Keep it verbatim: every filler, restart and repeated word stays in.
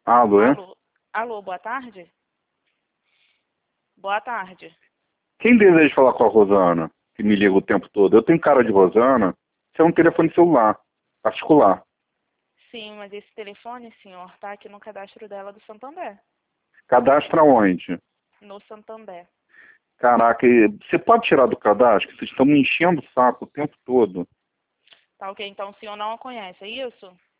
Alô, é? Alô, alô, boa tarde? Boa tarde. Quem deseja falar com a Rosana, que me liga o tempo todo? Eu tenho cara de Rosana. Isso é um telefone celular, particular. Sim, mas esse telefone, senhor, tá aqui no cadastro dela do Santander. Cadastra onde? No Santander. Caraca, e você pode tirar do cadastro? Que vocês estão me enchendo o saco o tempo todo. Tá ok, então o senhor não a conhece, é isso?